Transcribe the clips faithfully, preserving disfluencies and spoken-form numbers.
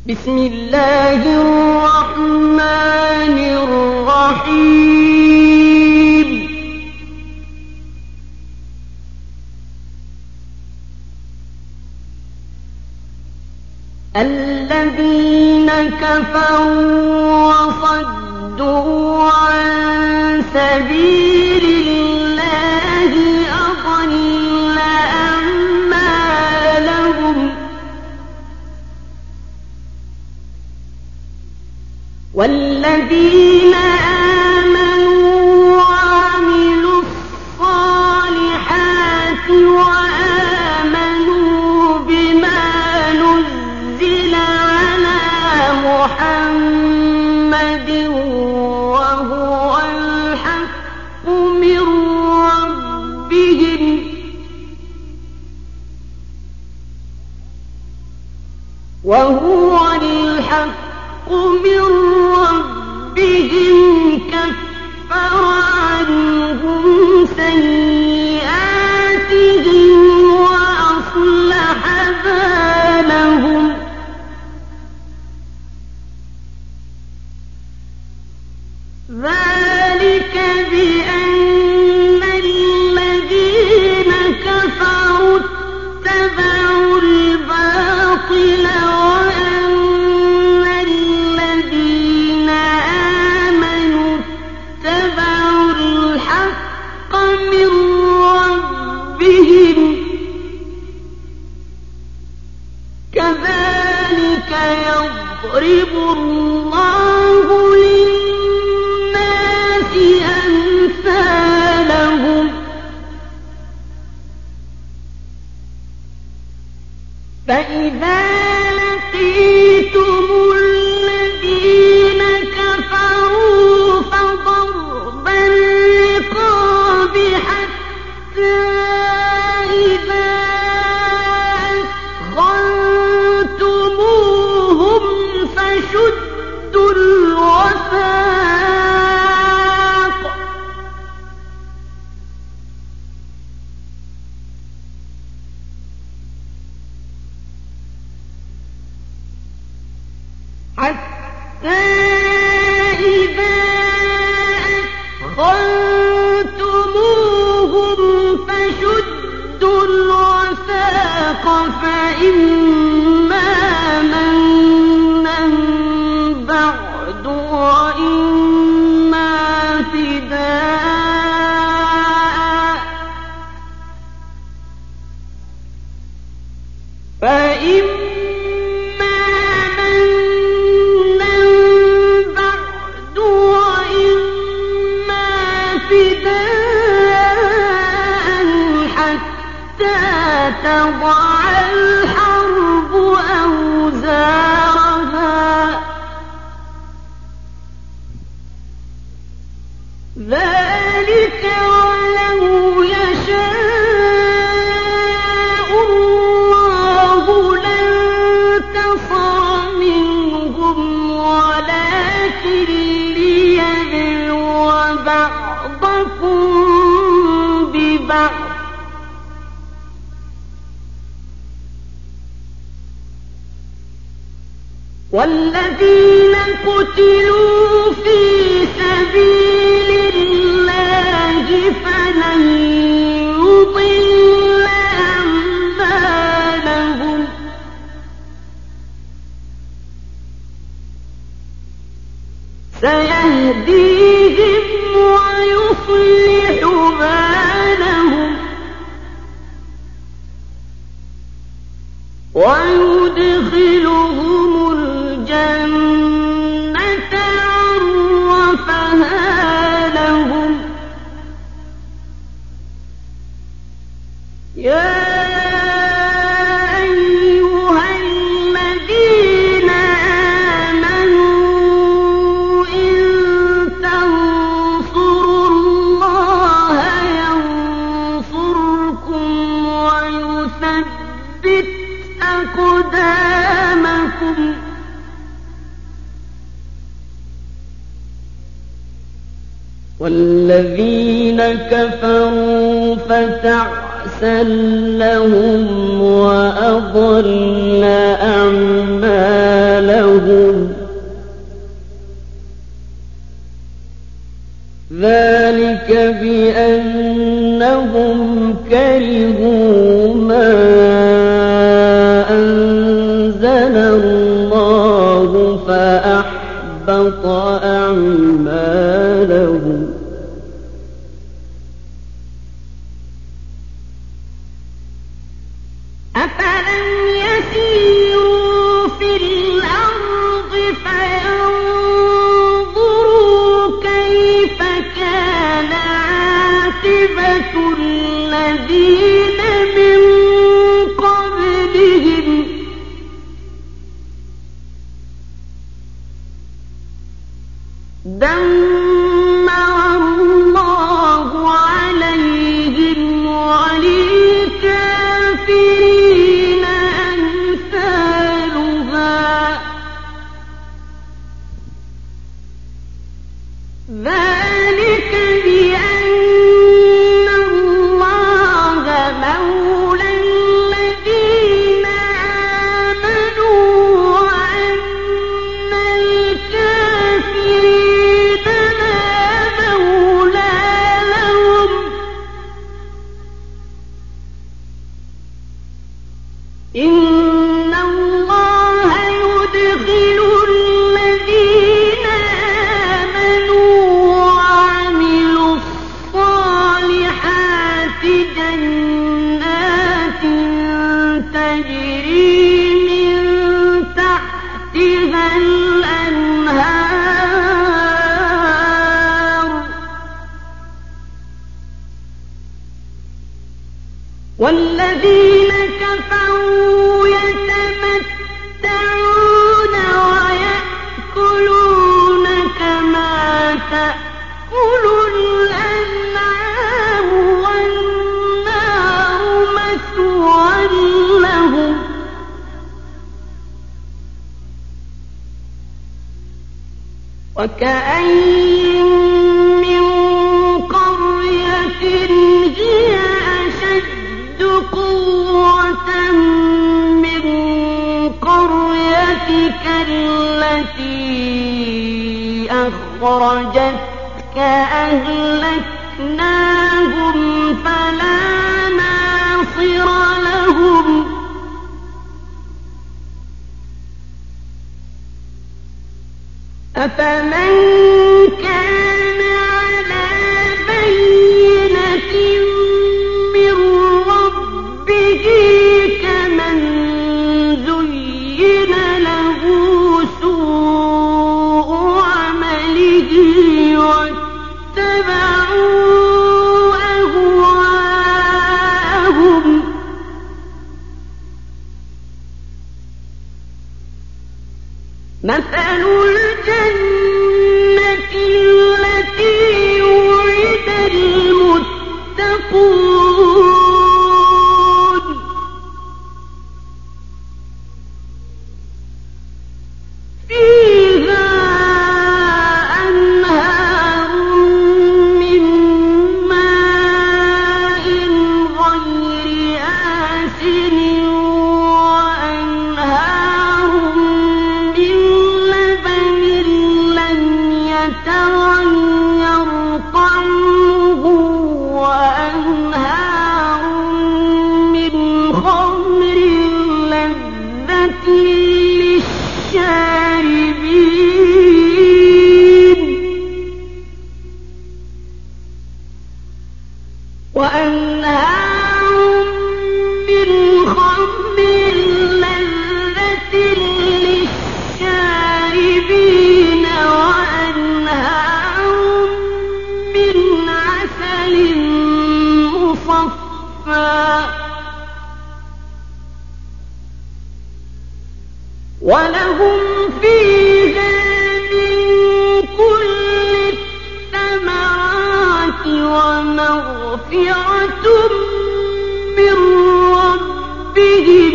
بسم الله الرحمن الرحيم الذين كفروا وصدوا عن سبيل الله أضل أعمالهم والذين آمنوا وعملوا الصالحات وآمنوا بما نزل على محمد وهو الحق من ربهم وهو الحق من ربهم كفر عنهم سيئاتهم وأصلح بالهم ذلك بأن الذين كفروا اتبعوا الباطل وأن الذين آمنوا اتبعوا الحق من ربهم كذلك يضرب الله للناس أمثالهم فإذا لقيتم الذين كفروا فضرب الرقاب حتى إذا أثخنتموهم فشدوا الوثاق حتى إذا أثخنتموهم فشدوا الوثاق فإما منا بعد وإما فداء فإما تضع الحرب أوزارها ذلك ولو يشاء الله لانتصر منهم ولكن ليبلو بعضكم ببعض والذين قتلوا في سبيل الله فلن يضل أعمالهم سيهديهم ويصلح بالهم ويدخلهم الجنة عرفها لهم يا أيها الذين آمنوا إن تنصروا الله ينصركم ويثبت أقدامكم والذين كفروا فتعسا لهم وأضل أعمالهم لهم ذلك بأنهم كرهوا ما أنزل الله فأحبط أعمالهم أفلم يسيروا في الأرض فينظروا كيف كان عاقبة الذين من قبلهم دمر الله عليهم وللكافرين أمثالها ذلك بأن الله مولى الذين آمنوا وأن الكافرين لا مولى لهم إن الله يدخل الذين آمنوا وعملوا الصالحات جنات تجري من تحتها الأنهار والذين كفروا يتمتعون ويأكلون كما تأكل الأنعام والنار مثوى لهم وكأين من قرية هي أشد قوة من قريتك التي أخرجتك أهلكناهم فلا ناصر لهم أفمن كان على بينة من ربه كمن زين له سوء عمله واتبعوا أهواءهم مثل الجنة التي وعد المتقون فيها أنهار من ماء غير آسن وأنهار من لبن لم يتغير طعمه وأنهار من خمر لذة للشاربين وأنهار من خمر لذة للشاربين وأنهار من عسل مصفى ولهم فيها من كل الثمرات ومغفرة من ربهم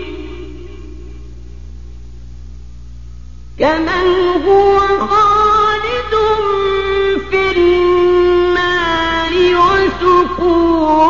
كمن هو خالد في النار وسقوا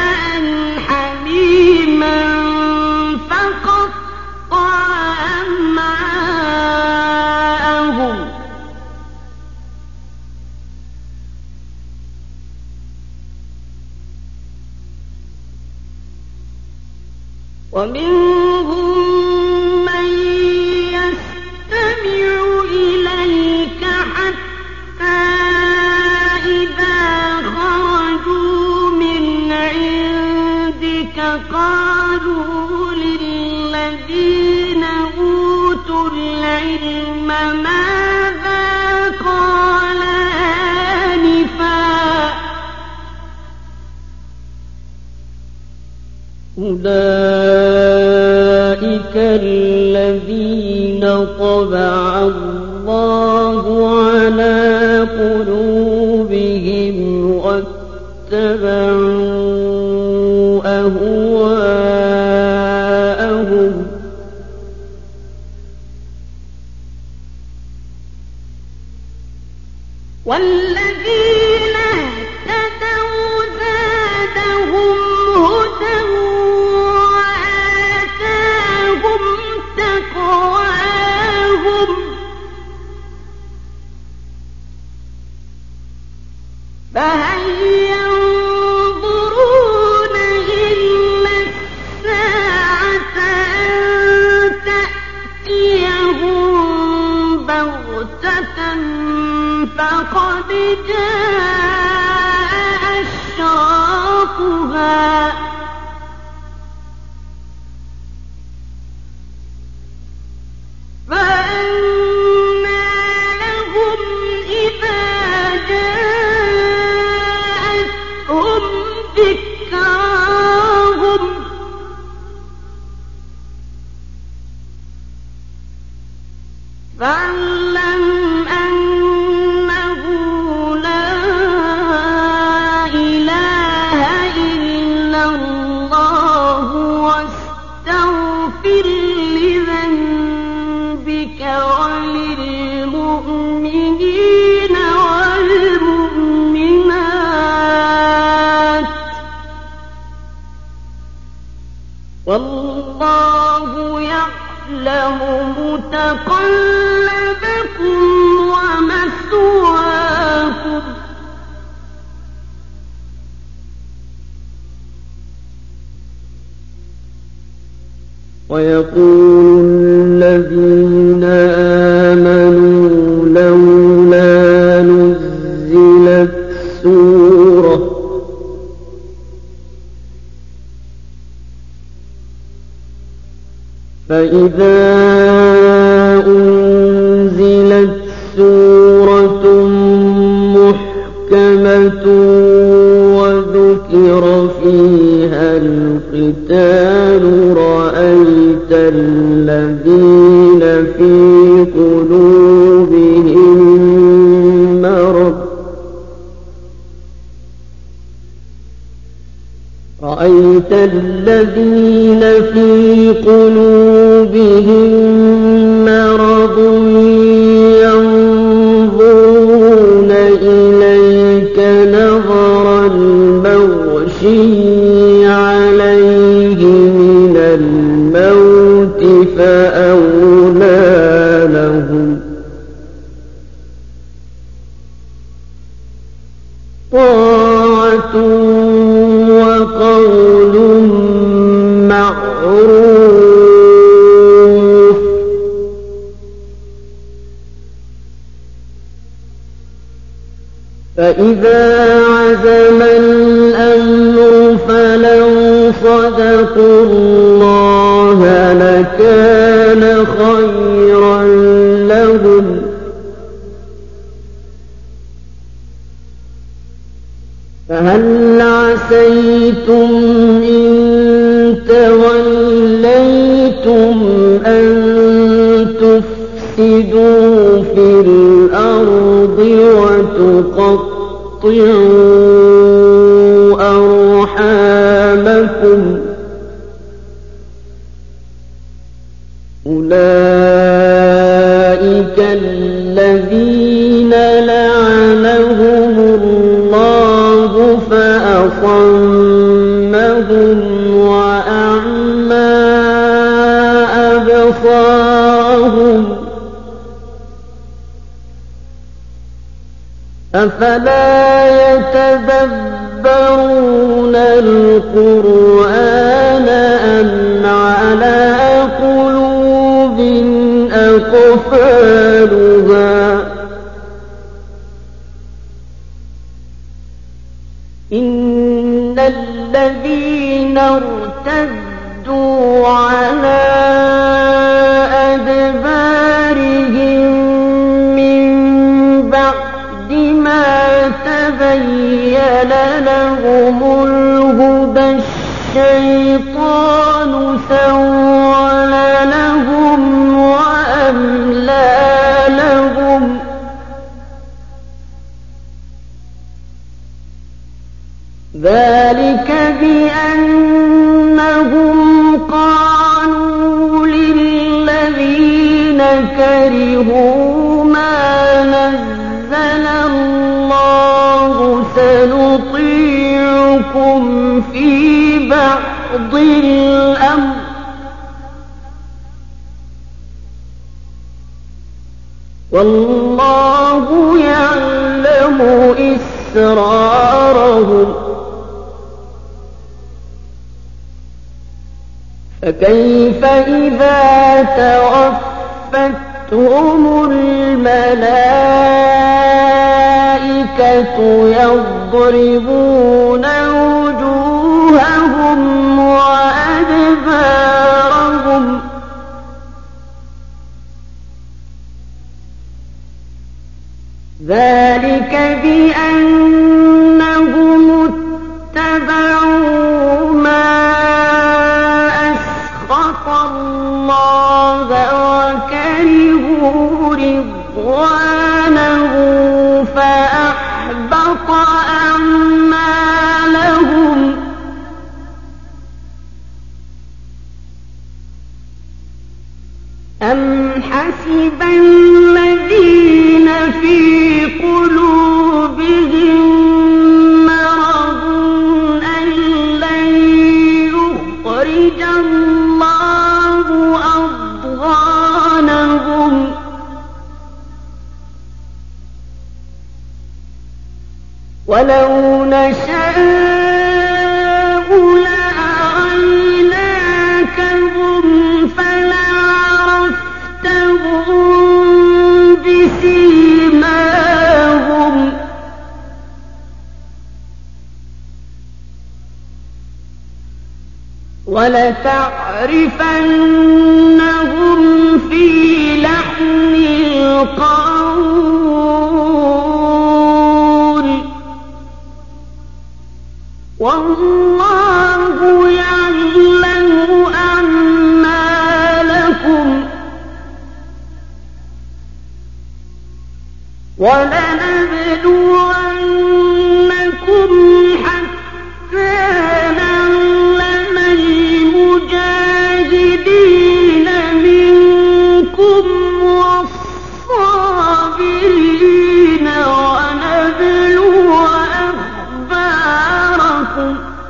ماء حميما فقطع أمعاءهم ومنهم من يستمع إليك حتى إذا خرجوا من عندك قالوا للذين أوتوا العلم ماذا قال آنفا أولئك الذين طبع الله على قلوبهم واتبعوا أهواءهم والذين اهتدوا زادهم هدى وآتاهم تقواهم فهل ينظرون إلا الساعة أن تأتيهم بغتة فقد جاء أشراطها فأنى لهم إذا جاءتهم ذكراهم فاعلم أنه لا إله إلا الله واستغفر لذنبك وللمؤمنين والمؤمنات والله يعلم متقلبكم ومثواكم ويقول الذين آمنوا لولا نزلت سورة فإذا أنزلت سورة محكمة وذكر فيها القتال رأيت الذين في قلوبهم مرض رأيت الذين في قلوبهم مرض ينظرون إليك نظر المغشي عليه من الموت فأولى لهم طاعة وقول معروف فإذا عزم الأمر فلو صدقوا الله لكان خيرا لهم فهل عسيتم إن توليتم أن تفسدوا في الأرض وتقطعوا أرحامكم أولئك الذين لعنهم الله فأصمهم وأعمى أبصارهم أفلا يتدبرون القرآن أم على قلوب أقفالها إن الذين ارتدوا على أدبارهم من بعد ما تبين لهم الهدى الشيطان سول لهم وأملى لهم ذلك بأنهم قالوا للذين كرهوا ما نزل الله سنطيعكم في بعض الأمر والله يعلم إسرارهم فكيف إذا توفتهم الملائكة يضربون وجوههم وأدبارهم ذلك بأنهم اتبعوا ما أسخط الله وكرهوا رضوانه فأحبط أعمالهم أم حسب الذين في قلوبهم مرض أن لن يخرج الله أضغانهم ولو نشاء لأريناكهم فلعرفتهم بسيماهم ولتعرفنهم في لحن القول والله يعلم أعمالكم ولنبلونكم حتى نعلم المجاهدين منكم والصابرين ونبلو أخباركم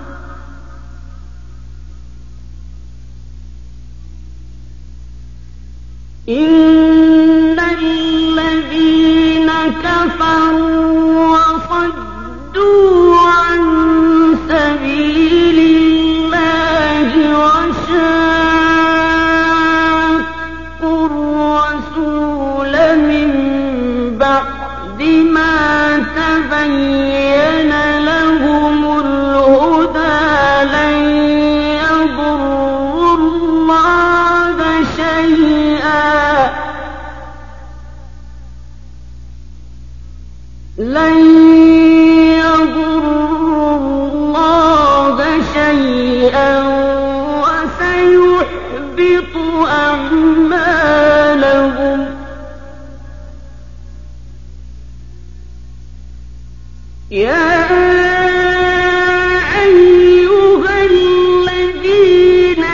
إن الذين كفروا وصدوا عن سبيل الله وشاقوا الرسول من بعد ما تبين لهم الهدى لن يضروا الله شيئا لن يضروا الله شيئا وسيحبط أعمالهم يا أيها الذين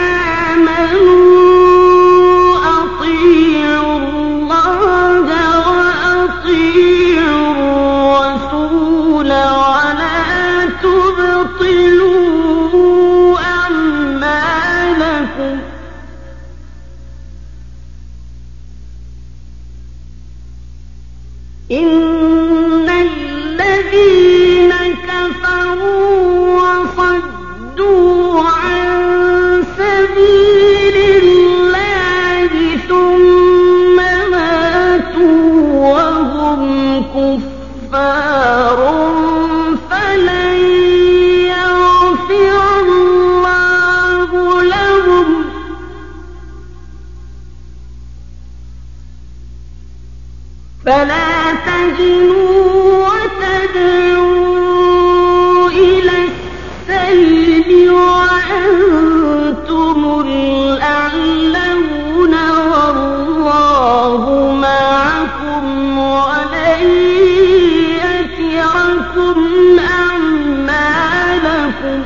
آمنوا أطيعوا الله وأطيعوا الرسول ولا تبطلوا أعمالكم إن الذين كفروا وصدوا عن سبيل فلا تهنوا وتدعوا إلى السلم وأنتم الأعلون والله معكم ولن يتركم أعمالكم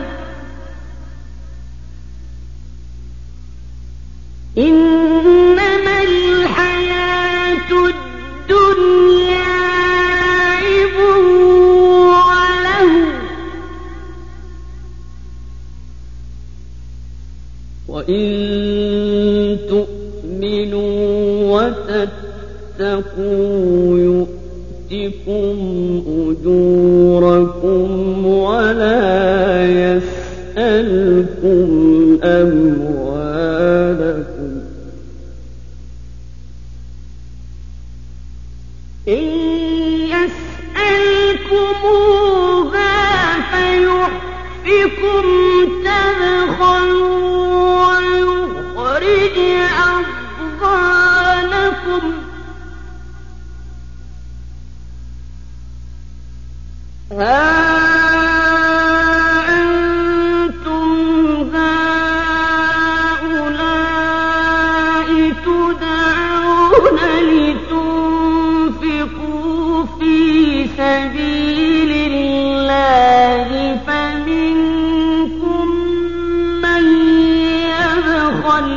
إنما الحياة الدنيا لعب وله وإن تؤمنوا وتتقوا يؤتكم أجوركم ولا يسألكم أموالكم إن يسألكموها فيحفكم تبخلوا ويخرج أضغانكم ها أنتم هؤلاء تدعون لتنفقوا في سبيل الله فمنكم من يبخل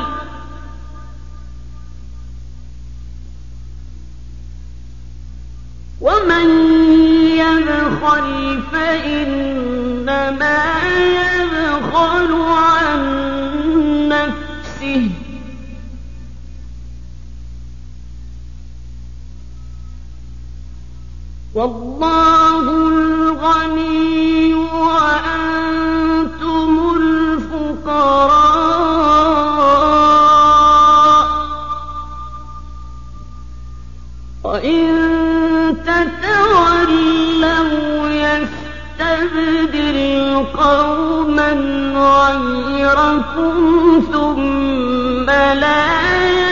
ومن يبخل فإنما يبخل عن نفسه والله الغني وأنتم الفقراء وإن تتولوا يستبدل قوما غيركم ثم لا